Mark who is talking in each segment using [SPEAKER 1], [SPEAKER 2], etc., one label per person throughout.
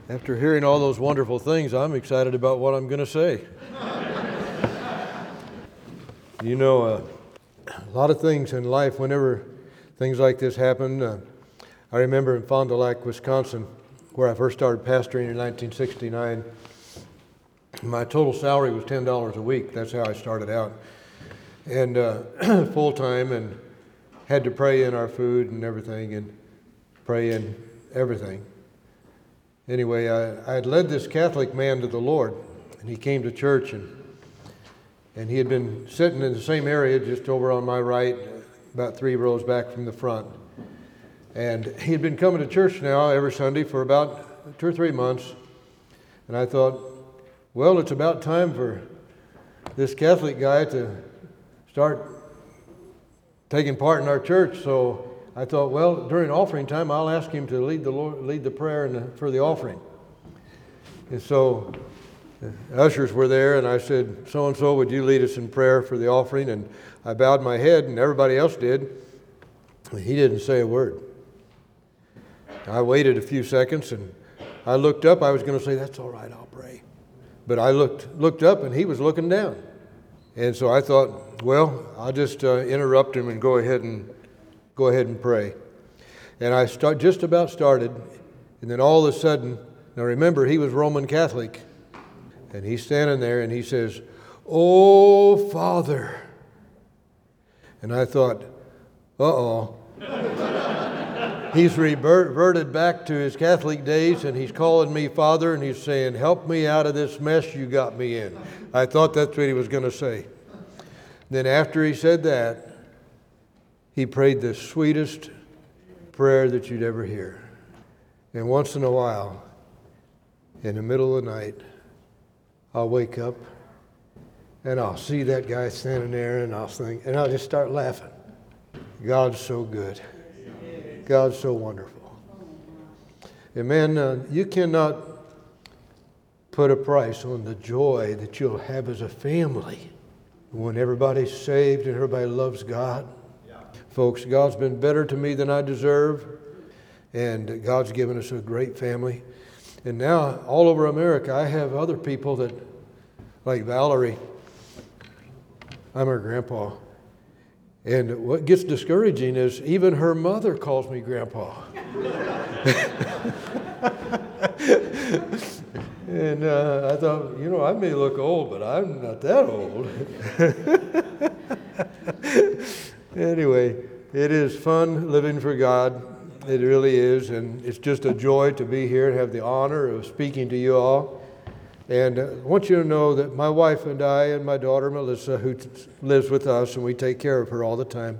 [SPEAKER 1] After hearing all those wonderful things, I'm excited about what I'm going to say. You know, a lot of things in life, whenever things like this happen, I remember in Fond du Lac, Wisconsin, where I first started pastoring in 1969, my total salary was $10 a week. That's how I started out. And full-time, and had to pray in our food and everything, and pray in everything. Anyway, I had led this Catholic man to the Lord, and he came to church, and he had been sitting in the same area just over on my right, about 3 rows back from the front. And he had been coming to church now every Sunday for about 2 or 3 months, and I thought, well, it's about time for this Catholic guy to start taking part in our church. So I thought, well, during offering time, I'll ask him to lead the prayer for the offering. And so the ushers were there, and I said, so-and-so, would you lead us in prayer for the offering? And I bowed my head, and everybody else did. He didn't say a word. I waited a few seconds, and I looked up. I was going to say, that's all right, I'll pray. But I looked up, and he was looking down. And so I thought, well, I'll just interrupt him and go ahead and pray. And I just about started, and then all of a sudden, now remember, he was Roman Catholic, and he's standing there and he says, "Oh, Father." And I thought, uh-oh. He's reverted back to his Catholic days, and he's calling me Father, and he's saying, "Help me out of this mess you got me in." I thought that's what he was going to say. Then after he said that, he prayed the sweetest prayer that you'd ever hear. And once in a while, in the middle of the night, I'll wake up and I'll see that guy standing there, and I'll think, and I'll just start laughing. God's so good. God's so wonderful. And man, you cannot put a price on the joy that you'll have as a family when everybody's saved and everybody loves God. Folks, God's been better to me than I deserve, and God's given us a great family. And now, all over America, I have other people that, like Valerie, I'm her grandpa. And what gets discouraging is even her mother calls me grandpa. And I thought, I may look old, but I'm not that old. Anyway, it is fun living for God. It really is, and it's just a joy to be here and have the honor of speaking to you all. And I want you to know that my wife and I and my daughter Melissa, who lives with us, and we take care of her all the time,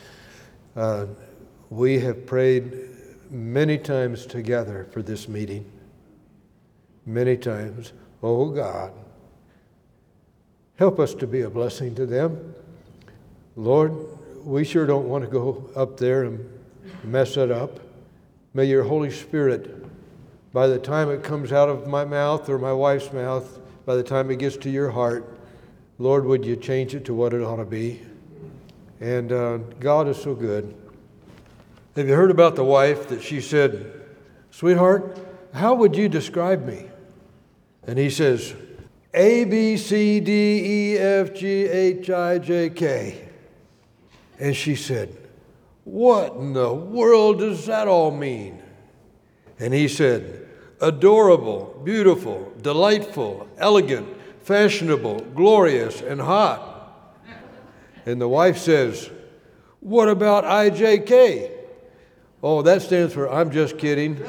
[SPEAKER 1] we have prayed many times together for this meeting. Many times. Oh God, help us to be a blessing to them. Lord, we sure don't want to go up there and mess it up. May your Holy Spirit, by the time it comes out of my mouth or my wife's mouth, by the time it gets to your heart, Lord, would you change it to what it ought to be? And God is so good. Have you heard about the wife that she said, "Sweetheart, how would you describe me?" And he says, A, B, C, D, E, F, G, H, I, J, K. And she said, "What in the world does that all mean?" And he said, adorable, beautiful, delightful, elegant, fashionable, glorious, and hot. And the wife says, "What about IJK?" "Oh, that stands for I'm just kidding."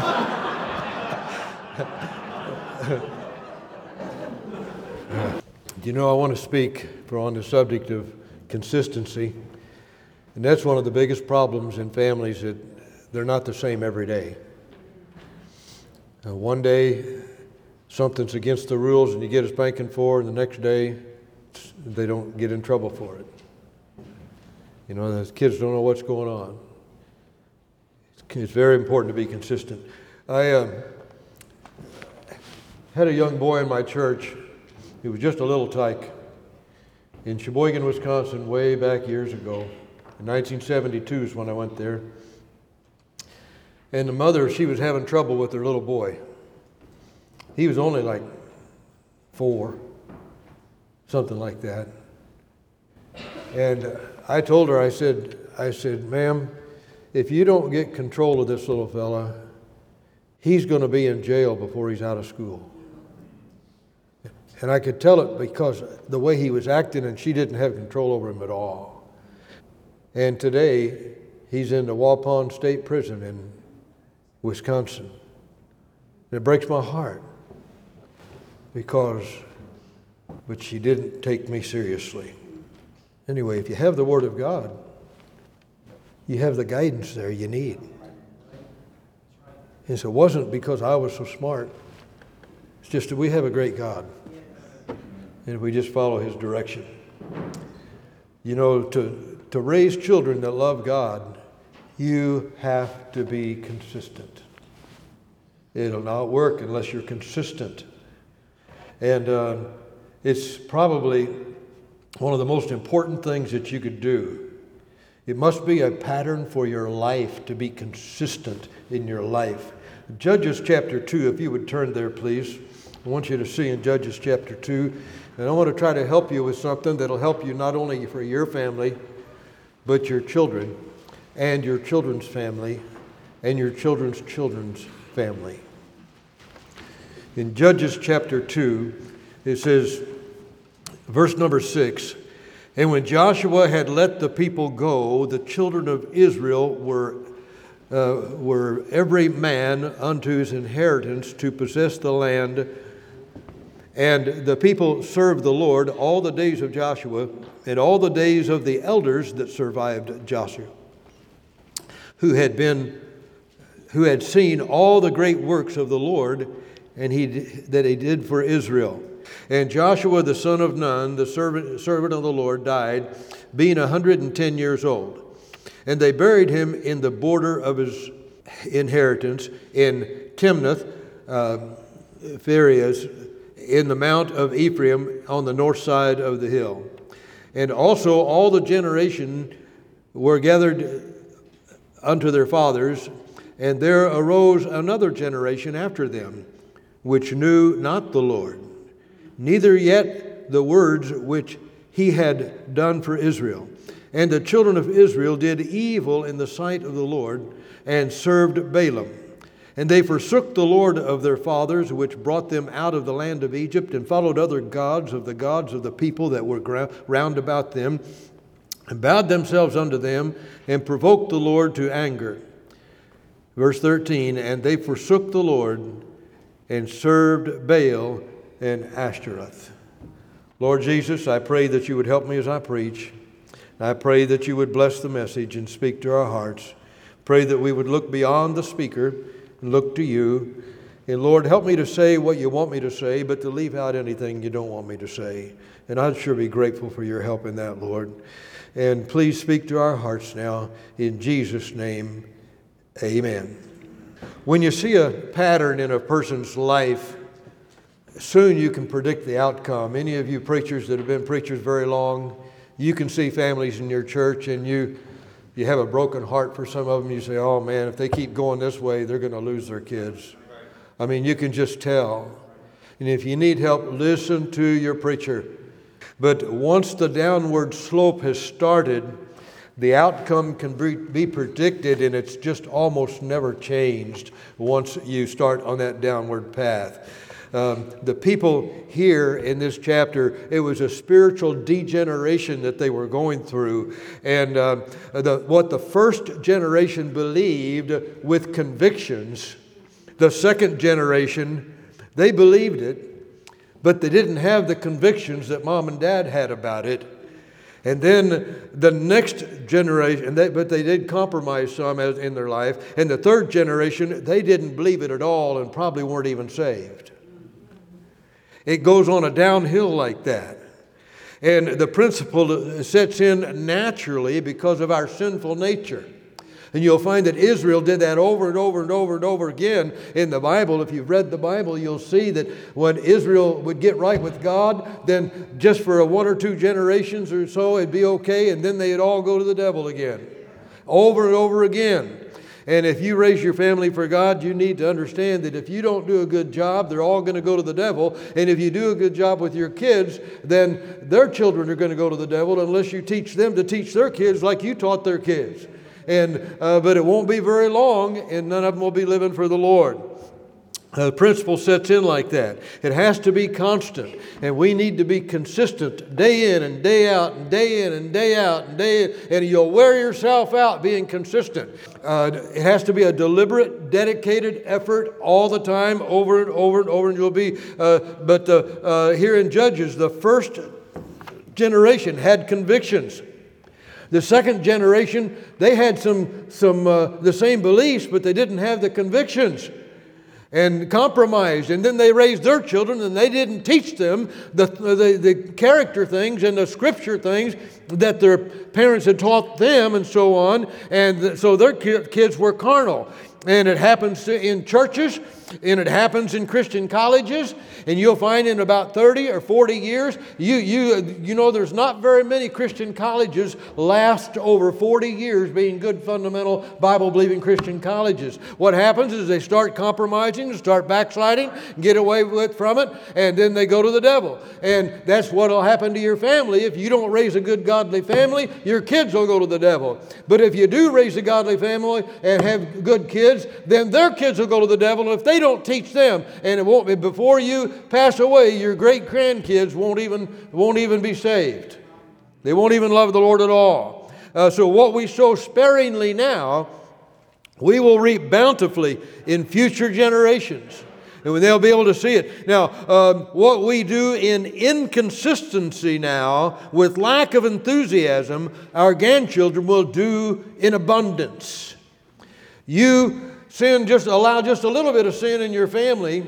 [SPEAKER 1] I want to speak on the subject of consistency. And that's one of the biggest problems in families, that they're not the same every day. One day, something's against the rules and you get a spanking for it, and the next day, they don't get in trouble for it. The kids don't know what's going on. It's very important to be consistent. I had a young boy in my church. He was just a little tyke. In Sheboygan, Wisconsin, way back years ago. In 1972 is when I went there. And the mother, she was having trouble with her little boy. He was only like 4, something like that. And I told her, I said, ma'am, if you don't get control of this little fella, he's going to be in jail before he's out of school. And I could tell it because the way he was acting, and she didn't have control over him at all. And today, he's in the Waupun State Prison in Wisconsin. And it breaks my heart but she didn't take me seriously. Anyway, if you have the Word of God, you have the guidance there you need. And so it wasn't because I was so smart. It's just that we have a great God. And if we just follow His direction. You know, to raise children that love God, you have to be consistent. It'll not work unless you're consistent. And it's probably one of the most important things that you could do. It must be a pattern for your life to be consistent in your life. Judges chapter 2, if you would turn there, please. I want you to see in Judges chapter 2. And I want to try to help you with something that'll help you not only for your family, but your children, and your children's family, and your children's children's family. In Judges chapter 2, it says, verse number 6, and when Joshua had let the people go, the children of Israel were every man unto his inheritance to possess the land. And the people served the Lord all the days of Joshua and all the days of the elders that survived Joshua, who had seen all the great works of the Lord that he did for Israel. And Joshua the son of Nun, the servant of the Lord, died, being 110 years old. And they buried him in the border of his inheritance in Timnath, Phares, in the mount of Ephraim on the north side of the hill. And also all the generation were gathered unto their fathers, and there arose another generation after them, which knew not the Lord, neither yet the words which he had done for Israel. And the children of Israel did evil in the sight of the Lord, and served Balaam. And they forsook the Lord of their fathers, which brought them out of the land of Egypt, and followed other gods of the people that were round about them, and bowed themselves unto them, and provoked the Lord to anger. Verse 13, and they forsook the Lord, and served Baal and Ashtoreth. Lord Jesus, I pray that you would help me as I preach. I pray that you would bless the message and speak to our hearts. Pray that we would look beyond the speaker and look to you. And Lord, help me to say what you want me to say, but to leave out anything you don't want me to say. And I'd sure be grateful for your help in that, Lord. And please speak to our hearts now. In Jesus' name, amen. When you see a pattern in a person's life, soon you can predict the outcome. Any of you preachers that have been preachers very long, you can see families in your church, and you have a broken heart for some of them. You say, oh man, if they keep going this way, they're going to lose their kids. I mean, you can just tell. And if you need help, listen to your preacher. But once the downward slope has started, the outcome can be predicted, and it's just almost never changed once you start on that downward path. The people here in this chapter, it was a spiritual degeneration that they were going through. And what the first generation believed with convictions, the second generation, they believed it, but they didn't have the convictions that mom and dad had about it. And then the next generation, but they did compromise some in their life. And the third generation, they didn't believe it at all and probably weren't even saved. It goes on a downhill like that. And the principle sets in naturally because of our sinful nature. And you'll find that Israel did that over and over and over and over again in the Bible. If you've read the Bible, you'll see that when Israel would get right with God, then just for 1 or 2 generations or so, it'd be okay, and then they'd all go to the devil again. Over and over again. And if you raise your family for God, you need to understand that if you don't do a good job, they're all going to go to the devil. And if you do a good job with your kids, then their children are going to go to the devil unless you teach them to teach their kids like you taught their kids. But it won't be very long, and none of them will be living for the Lord. The principle sets in like that. It has to be constant, and we need to be consistent day in and day out and day in and day out and day in, and you'll wear yourself out being consistent. It has to be a deliberate, dedicated effort all the time, over and over and over, and you'll be. Here in Judges, the first generation had convictions. The second generation, they had the same beliefs, but they didn't have the convictions. And compromised, and then they raised their children, and they didn't teach them the character things and the scripture things that their parents had taught them, and so on. And so their kids were carnal. And it happens in churches, and it happens in Christian colleges, and you'll find in about 30 or 40 years, you know there's not very many Christian colleges last over 40 years being good fundamental Bible-believing Christian colleges. What happens is they start compromising, start backsliding, get away from it, and then they go to the devil. And that's what will happen to your family. If you don't raise a good godly family, your kids will go to the devil. But if you do raise a godly family and have good kids, then their kids will go to the devil. And if they don't teach them, and it won't be before you pass away, your great grandkids won't even be saved. They won't even love the Lord at all. So what we sow sparingly now, we will reap bountifully in future generations, and they'll be able to see it. Now, what we do in inconsistency now, with lack of enthusiasm, our grandchildren will do in abundance. You allow just a little bit of sin in your family,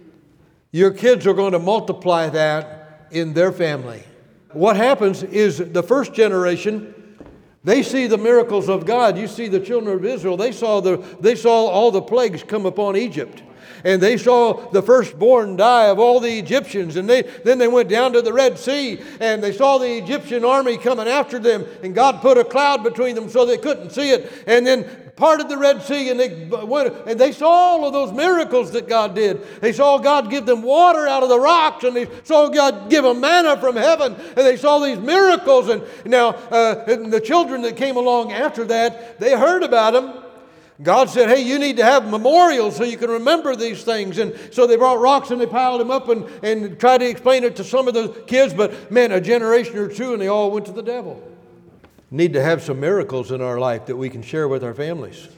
[SPEAKER 1] your kids are going to multiply that in their family. What happens is the first generation, they see the miracles of God. You see the children of Israel, they saw all the plagues come upon Egypt. And they saw the firstborn die of all the Egyptians. And then they went down to the Red Sea, and they saw the Egyptian army coming after them. And God put a cloud between them so they couldn't see it. And then parted the Red Sea, and they saw all of those miracles that God did. They saw God give them water out of the rocks, and they saw God give them manna from heaven, and they saw these miracles. And now and the children that came along after that, they heard about them. God said, hey, you need to have memorials so you can remember these things. And so they brought rocks and they piled them up and tried to explain it to some of the kids. But man, a generation or two and they all went to the devil. Need to have some miracles in our life that we can share with our families.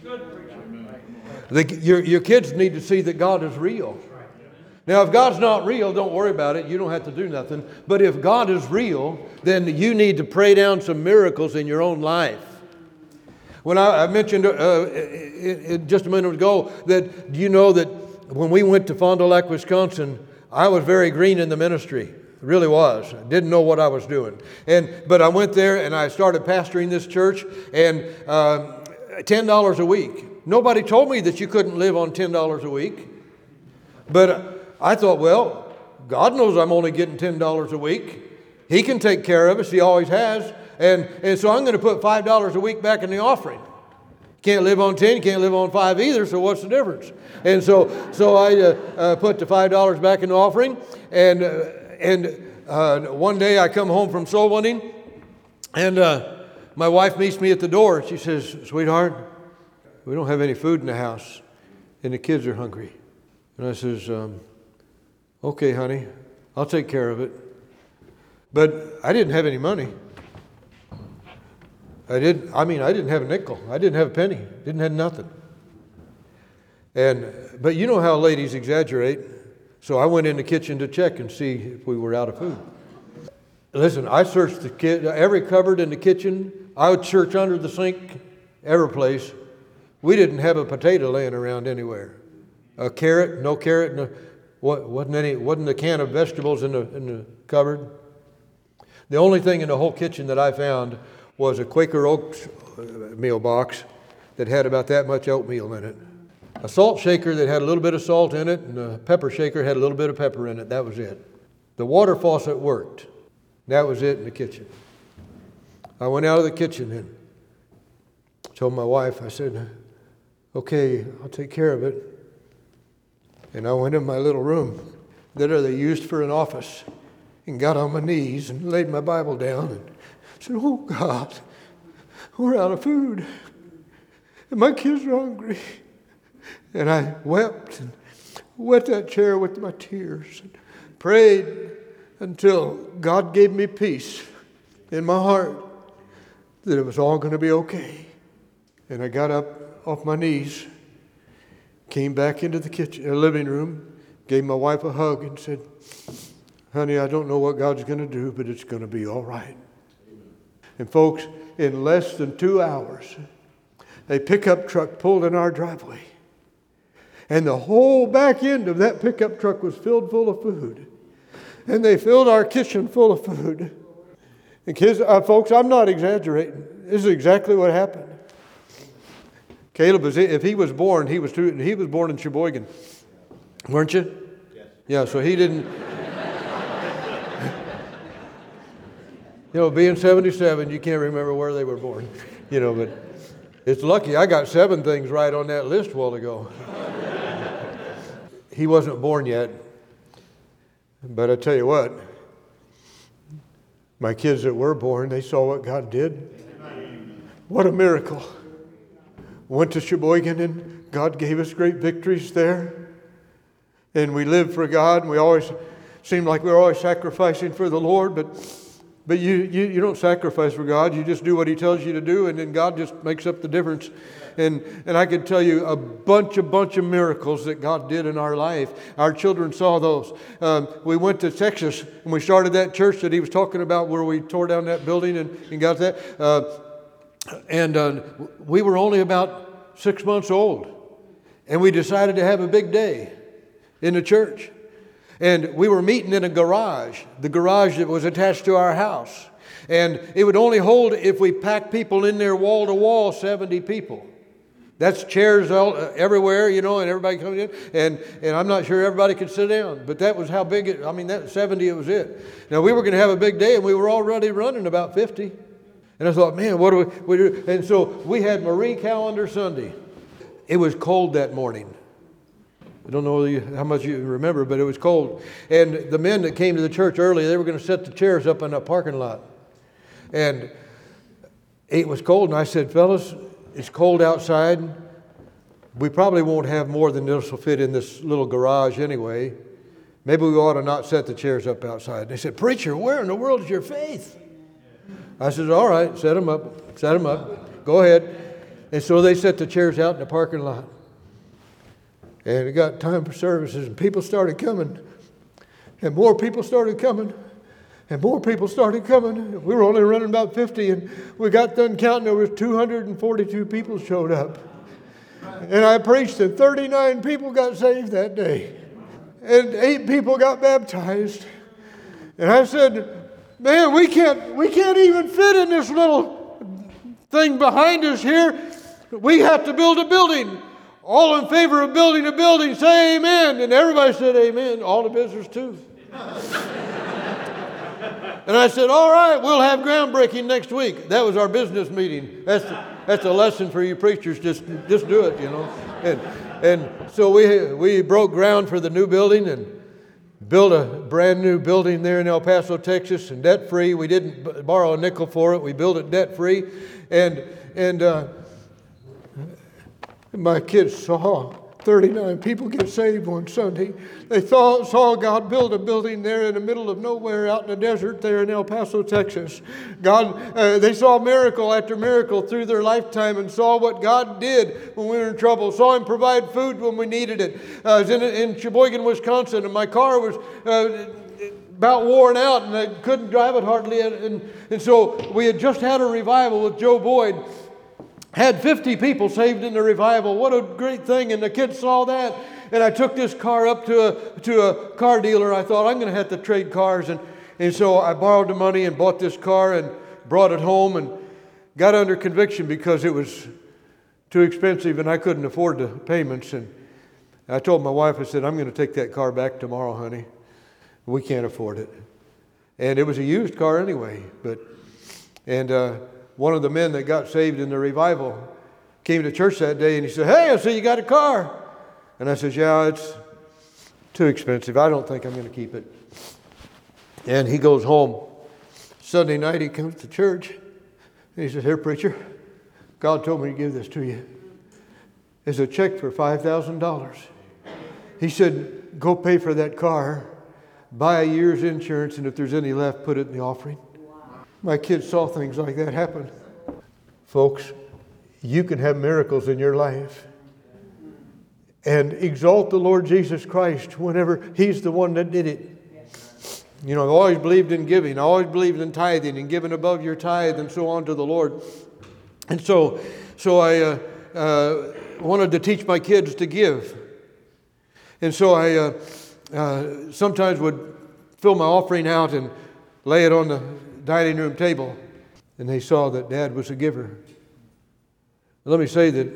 [SPEAKER 1] Your kids need to see that God is real. Now, if God's not real, don't worry about it. You don't have to do nothing. But if God is real, then you need to pray down some miracles in your own life. When I mentioned just a minute ago that, do you know that when we went to Fond du Lac, Wisconsin, I was very green in the ministry. Really was. I didn't know what I was doing. But I went there and I started pastoring this church, and $10 a week. Nobody told me that you couldn't live on $10 a week. But I thought, well, God knows I'm only getting $10 a week. He can take care of us. He always has. And so I'm going to put $5 a week back in the offering. Can't live on 10, can't live on 5 either, so what's the difference? And so I put the $5 back in the offering, and one day I come home from soul winning, and my wife meets me at the door. She says, sweetheart, we don't have any food in the house, and the kids are hungry. And I says, okay, honey, I'll take care of it. But I didn't have any money. I didn't have a nickel. I didn't have a penny. Didn't have nothing. But you know how ladies exaggerate. So I went in the kitchen to check and see if we were out of food. Listen, I searched every cupboard in the kitchen. I would search under the sink, every place. We didn't have a potato laying around anywhere. A carrot, no carrot. No, wasn't a can of vegetables in the cupboard. The only thing in the whole kitchen that I found was a Quaker Oats meal box that had about that much oatmeal in it. A salt shaker that had a little bit of salt in it, and a pepper shaker had a little bit of pepper in it. That was it. The water faucet worked. That was it in the kitchen. I went out of the kitchen and told my wife, I said, Okay, I'll take care of it. And I went in my little room that they used for an office and got on my knees and laid my Bible down and said, oh God, we're out of food and my kids are hungry. And I wept and wet that chair with my tears and prayed until God gave me peace in my heart that it was all going to be okay. And I got up off my knees, came back into the living room, gave my wife a hug and said, honey, I don't know what God's going to do, but it's going to be all right. And folks, in less than 2 hours, a pickup truck pulled in our driveway. And the whole back end of that pickup truck was filled full of food. And they filled our kitchen full of food. And kids, folks, I'm not exaggerating. This is exactly what happened. Caleb, if he was born, he was born in Sheboygan. Weren't you? Yes. Yeah, so he didn't. Being 77, you can't remember where they were born. But it's lucky I got 7 things right on that list a while ago. He wasn't born yet. But I tell you what, my kids that were born, they saw what God did. What a miracle. Went to Sheboygan and God gave us great victories there. And we lived for God. And we always seemed like we were always sacrificing for the Lord. But you don't sacrifice for God. You just do what He tells you to do. And then God just makes up the difference. And I could tell you a bunch of miracles that God did in our life. Our children saw those. We went to Texas and we started that church that he was talking about where we tore down that building and got that. We were only about 6 months old. And we decided to have a big day in the church. And we were meeting in a garage, the garage that was attached to our house. And it would only hold, if we packed people in there wall to wall, 70 people. That's chairs everywhere, and everybody comes in. And I'm not sure everybody could sit down. But that was how big that 70, it was it. Now, we were going to have a big day, and we were already running about 50. And I thought, man, what do we do? And so we had Marie Calendar Sunday. It was cold that morning. I don't know how much you remember, but it was cold. And the men that came to the church early, they were going to set the chairs up in a parking lot. And it was cold, and I said, fellas, it's cold outside. We probably won't have more than this will fit in this little garage anyway. Maybe we ought to not set the chairs up outside. They said, preacher, where in the world is your faith? I said, all right, set them up, go ahead. And so they set the chairs out in the parking lot. And it got time for services, and people started coming. And more people started coming. And more people started coming. We were only running about 50, and we got done counting. There was 242 people showed up. And I preached, and 39 people got saved that day. And 8 people got baptized. And I said, man, we can't even fit in this little thing behind us here. We have to build a building. All in favor of building a building, say amen. And everybody said amen, all the visitors too. And I said, all right, we'll have groundbreaking next week. That was our business meeting. That's a lesson for you preachers. Just do it, And so we broke ground for the new building and built a brand new building there in El Paso, Texas, and debt-free. We didn't borrow a nickel for it. We built it debt-free. And my kids saw 39 people get saved one Sunday. They saw God build a building there in the middle of nowhere out in the desert there in El Paso, Texas. They saw miracle after miracle through their lifetime and saw what God did when we were in trouble. Saw Him provide food when we needed it. I was in Sheboygan, Wisconsin, and my car was about worn out and I couldn't drive it hardly. And so we had just had a revival with Joe Boyd. Had 50 people saved in the revival. What a great thing. And the kids saw that. And I took this car up to a car dealer. I thought, I'm going to have to trade cars. And so I borrowed the money and bought this car and brought it home and got under conviction because it was too expensive and I couldn't afford the payments. And I told my wife, I said, I'm going to take that car back tomorrow, honey. We can't afford it. And it was a used car anyway. One of the men that got saved in the revival came to church that day and he said, "Hey," I said, "you got a car?" And I said, "Yeah, it's too expensive. I don't think I'm going to keep it." And he goes home. Sunday night he comes to church and he says, "Here, preacher, God told me to give this to you. It's a check for $5,000. He said, go pay for that car, buy a year's insurance, and if there's any left, put it in the offering." My kids saw things like that happen. Folks, you can have miracles in your life and exalt the Lord Jesus Christ whenever He's the one that did it. You know, I've always believed in giving. I always believed in tithing and giving above your tithe and so on to the Lord. And so I wanted to teach my kids to give. And so I sometimes would fill my offering out and lay it on the dining room table. And they saw that Dad was a giver. Let me say that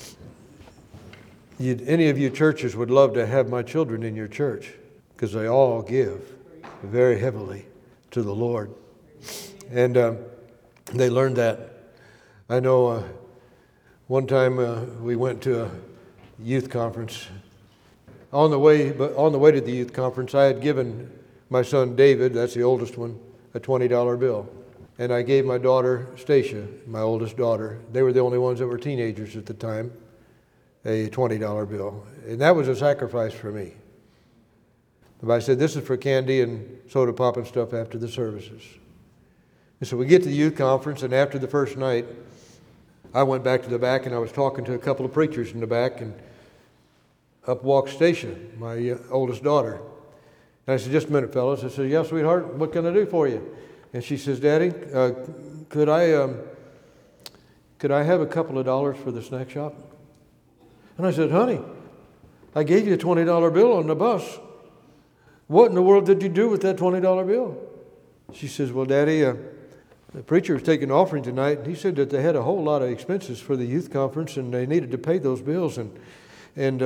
[SPEAKER 1] any of you churches would love to have my children in your church because they all give very heavily to the Lord. And they learned that. I know one time we went to a youth conference. On the way to the youth conference, I had given my son David, that's the oldest one, a $20 bill. And I gave my daughter Stacia, my oldest daughter, they were the only ones that were teenagers at the time, a $20 bill. And that was a sacrifice for me. But I said, this is for candy and soda pop and stuff after the services. And so we get to the youth conference, and after the first night, I went back to the back and I was talking to a couple of preachers in the back, and up walked Stacia, my oldest daughter. And I said, "Just a minute, fellas." I said, "Yeah, sweetheart, what can I do for you?" And she says, "Daddy, could I have a couple of dollars for the snack shop?" And I said, "Honey, I gave you a $20 bill on the bus. What in the world did you do with that $20 bill?" She says, "Well, Daddy, the preacher was taking an offering tonight, and he said that they had a whole lot of expenses for the youth conference, and they needed to pay those bills. And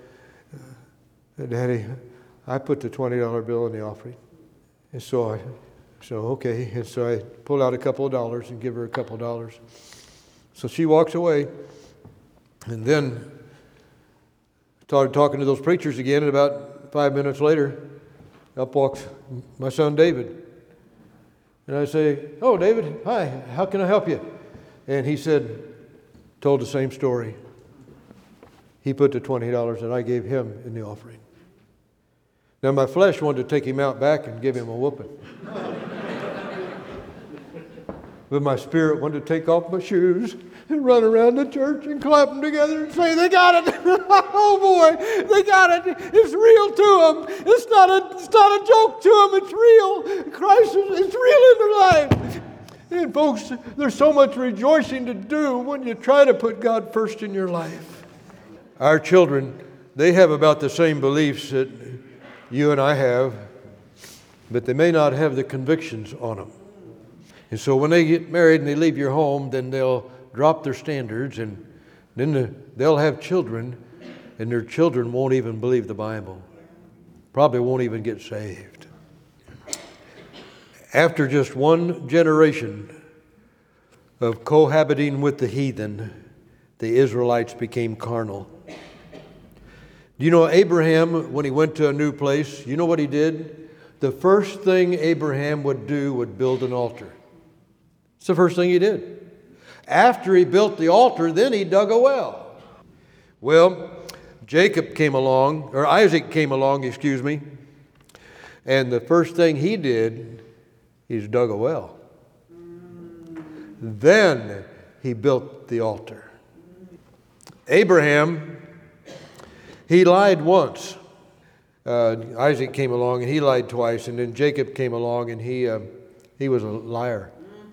[SPEAKER 1] Daddy, I put the $20 bill in the offering." And so okay. And so I pull out a couple of dollars and give her a couple of dollars. So she walks away, and then started talking to those preachers again, and about 5 minutes later, up walks my son David. And I say, "Oh, David, hi, how can I help you?" And he told the same story. He put the $20 that I gave him in the offering. Now my flesh wanted to take him out back and give him a whooping. But my spirit wanted to take off my shoes and run around the church and clap them together and say, "They got it." Oh boy, they got it. It's real to them. It's not a joke to them. It's real. Christ it's real in their life. And folks, there's so much rejoicing to do when you try to put God first in your life. Our children, they have about the same beliefs that you and I have, but they may not have the convictions on them. And so when they get married and they leave your home, then they'll drop their standards, and then they'll have children, and their children won't even believe the Bible. Probably won't even get saved. After just one generation of cohabiting with the heathen, the Israelites became carnal. Do you know Abraham, when he went to a new place, you know what he did? The first thing Abraham would do would build an altar. It's the first thing he did. After he built the altar, then he dug a well. Well, Isaac came along, and the first thing he did is dug a well. Then he built the altar. Abraham, he lied once. Isaac came along and he lied twice, and then Jacob came along and he was a liar.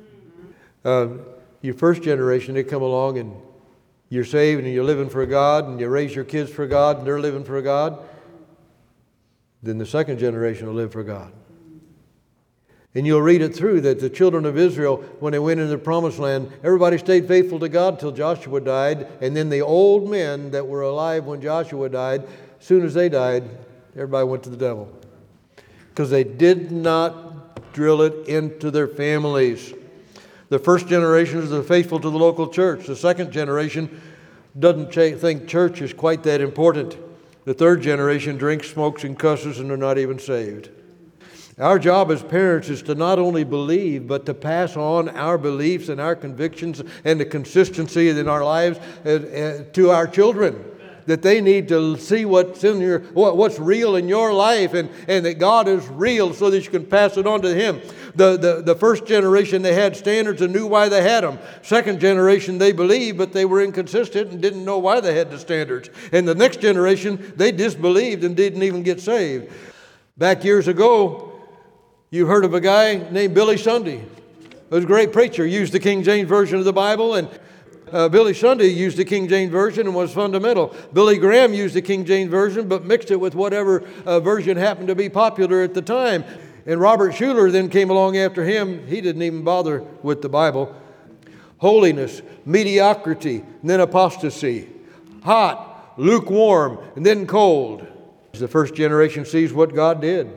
[SPEAKER 1] Your first generation, they come along and you're saved and you're living for God, and you raise your kids for God and they're living for God. Then the second generation will live for God. And you'll read it through that the children of Israel, when they went into the promised land, everybody stayed faithful to God till Joshua died. And then the old men that were alive when Joshua died, as soon as they died, everybody went to the devil. Because they did not drill it into their families. The first generation is faithful to the local church. The second generation doesn't think church is quite that important. The third generation drinks, smokes, and cusses, and they're not even saved. Our job as parents is to not only believe, but to pass on our beliefs and our convictions and the consistency in our lives to our children. That they need to see what's real in your life, and that God is real, so that you can pass it on to Him. The first generation, they had standards and knew why they had them. Second generation, they believed, but they were inconsistent and didn't know why they had the standards. And the next generation, they disbelieved and didn't even get saved. Back years ago, you heard of a guy named Billy Sunday. He was a great preacher, used the King James Version of the Bible, and Billy Sunday used the King James Version and was fundamental. Billy Graham used the King James Version, but mixed it with whatever version happened to be popular at the time. And Robert Schuller then came along after him. He didn't even bother with the Bible. Holiness, mediocrity, and then apostasy. Hot, lukewarm, and then cold. The first generation sees what God did.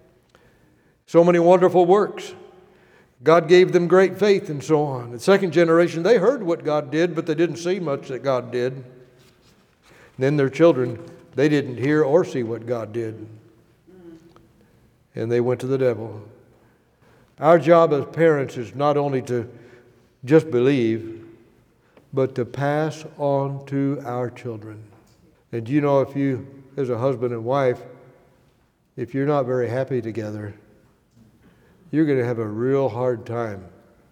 [SPEAKER 1] So many wonderful works. God gave them great faith and so on. The second generation, they heard what God did, but they didn't see much that God did. And then their children, they didn't hear or see what God did. And they went to the devil. Our job as parents is not only to just believe, but to pass on to our children. And you know, if you, as a husband and wife, if you're not very happy together, you're going to have a real hard time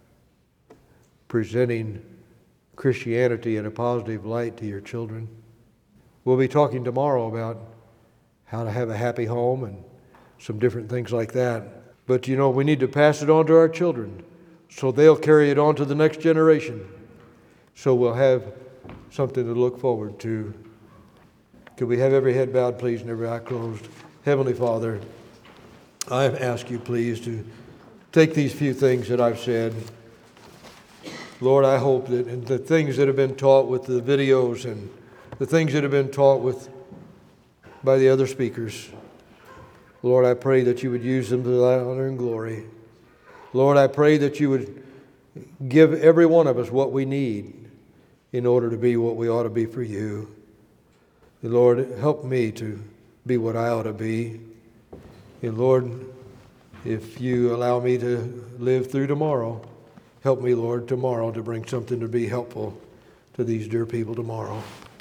[SPEAKER 1] presenting Christianity in a positive light to your children. We'll be talking tomorrow about how to have a happy home and some different things like that. But you know, we need to pass it on to our children so they'll carry it on to the next generation. So we'll have something to look forward to. Could we have every head bowed, please, and every eye closed? Heavenly Father, I ask you, please, to take these few things that I've said. Lord, I hope that the things that have been taught with the videos and the things that have been taught by the other speakers, Lord, I pray that you would use them to thy honor and glory. Lord, I pray that you would give every one of us what we need in order to be what we ought to be for you. And Lord, help me to be what I ought to be. And Lord, if you allow me to live through tomorrow, help me, Lord, tomorrow to bring something to be helpful to these dear people tomorrow.